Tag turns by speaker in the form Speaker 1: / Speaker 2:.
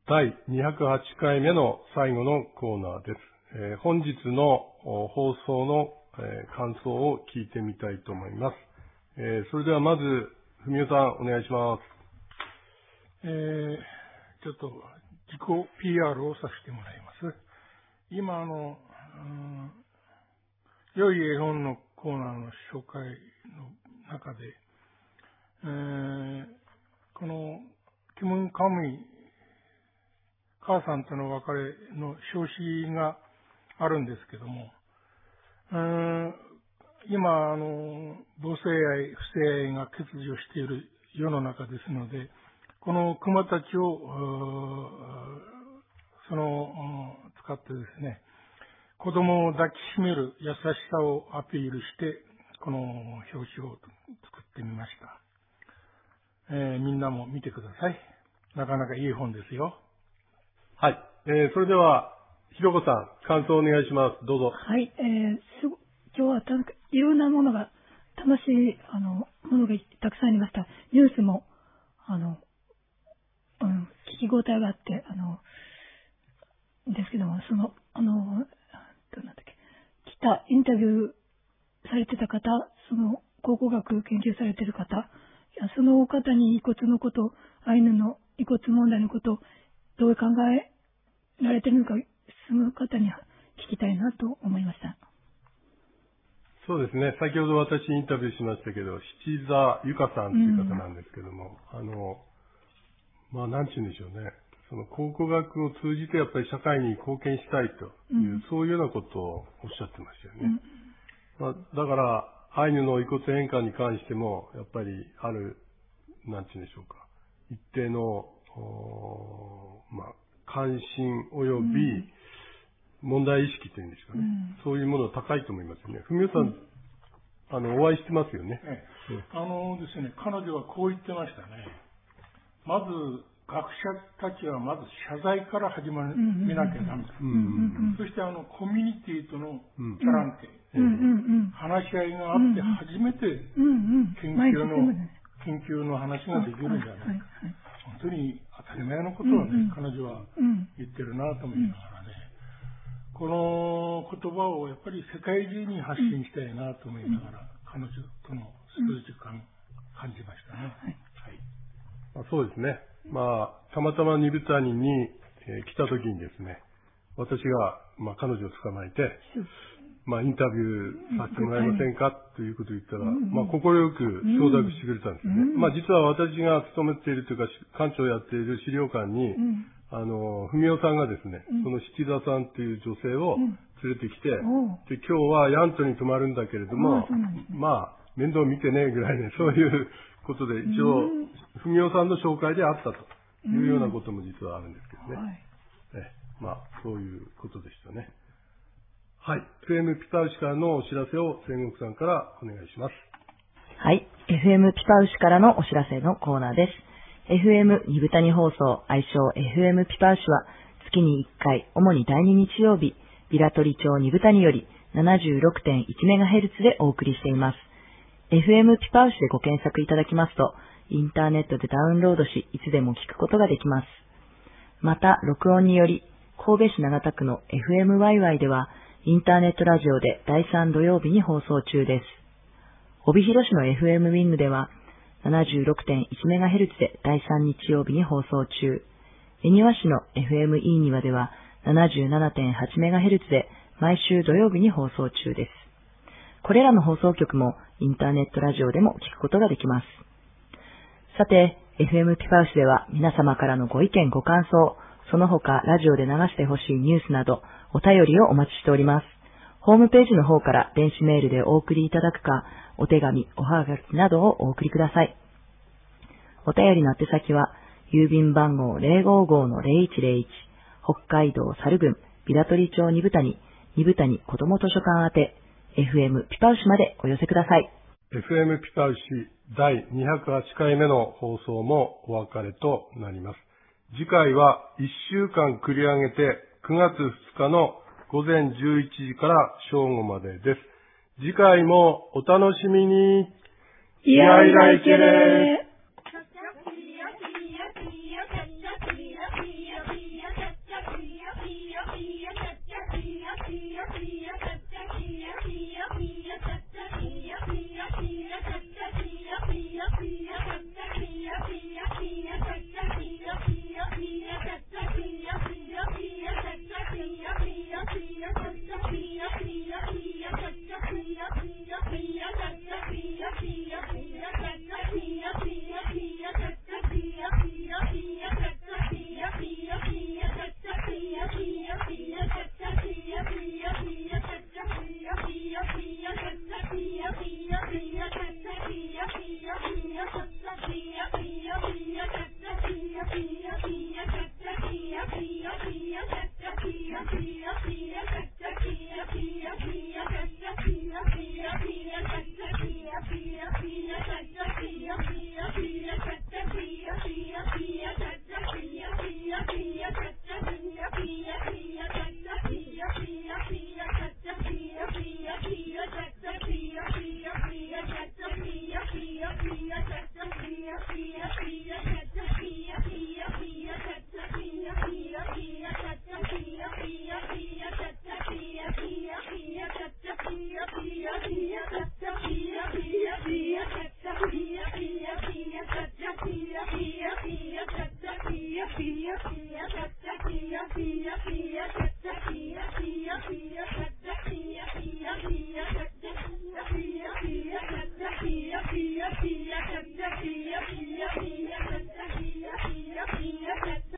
Speaker 1: 第208回目の最後のコーナーです。本日の放送の感想を聞いてみたいと思います。それではまず、文雄さんお願いします。
Speaker 2: ちょっと自己 PR をさせてもらいます。今良い絵本のコーナーの紹介の中で、このキム・カムイ母さんとの別れの表紙があるんですけども、今同性愛不正愛が欠如している世の中ですので、このクマたちを使ってですね、子供を抱きしめる優しさをアピールしてこの表紙を作ってみました。みんなも見てください。なかなかいい本ですよ。
Speaker 1: はい。それではひろこさん感想をお願いします。どうぞ。
Speaker 3: はい。今日はいろんなものが楽しいものがたくさんありました。ニュースも聞き応えがあってですけども、どうなんだっけ、来たインタビューされてた方、考古学研究されてる方、その方に遺骨のこと、アイヌの遺骨問題のこと、どう考えられてるのか、その方に聞きたいなと思いました。
Speaker 1: そうですね。先ほど私インタビューしましたけど、七座ゆかさんという方なんですけども、なんて言うんでしょうね。その考古学を通じてやっぱり社会に貢献したいという、そういうようなことをおっしゃってましたよね。だから、アイヌの遺骨返還に関しても、やっぱりある、なんて言うんでしょうか。一定の、関心及び問題意識というんですかね。そういうものが高いと思いますよね。文雄さん、お会いしてますよね。
Speaker 2: ですね、彼女はこう言ってましたね。まず、学者たちはまず謝罪から始めなきゃダメだ。そしてコミュニティとのキャランテ、話し合いがあって初めて研究の話ができるんじゃないか。本当に当たり前のことをね、彼女は言ってるなと思いながらね、この言葉をやっぱり世界中に発信したいなと思いながら、彼女との数時間感じましたね。
Speaker 1: そうですね。たまたまニブタニに来た時にですね、私が彼女を捕まえて、インタビューさせてもらえませんかということを言ったら、快く承諾してくれたんですよね。実は私が勤めているというか、館長をやっている資料館に、文雄さんがですね、その七座さんという女性を連れてきて、で、今日はヤントに泊まるんだけれども、面倒見てね、ぐらいね、そういうことで、一応、文雄さんの紹介であったというようなことも実はあるんですけどね。そういうことでしたね。はい。FM ピタウシからのお知らせを仙石さんからお願いします。
Speaker 4: はい。FM ピタウシからのお知らせのコーナーです。FM ニブタニ放送、愛称 FM ピタウシは、月に1回、主に第2日曜日、ビラトリ町ニブタニより 76.1MHz でお送りしています。FM ピパウシでご検索いただきますと、インターネットでダウンロードし、いつでも聞くことができます。また、録音により、神戸市長田区の FM ワイワイでは、インターネットラジオで第3土曜日に放送中です。帯広市の FM ウィングでは、76.1MHz で第3日曜日に放送中。恵庭市の FM イーニワでは、77.8MHz で毎週土曜日に放送中です。これらの放送局もインターネットラジオでも聞くことができます。さて、FM ピパウシでは皆様からのご意見ご感想、その他ラジオで流してほしいニュースなどお便りをお待ちしております。ホームページの方から電子メールでお送りいただくか、お手紙、おはがきなどをお送りください。お便りの宛先は、郵便番号 055-0101、北海道猿郡ビラトリ町ニブタニ子ども図書館宛て、FM ピパウシまでお寄せください。
Speaker 1: FM ピパウシ第208回目の放送もお別れとなります。次回は1週間繰り上げて9月2日の午前11時から正午までです。次回もお楽しみに。
Speaker 3: いやいらいけれー。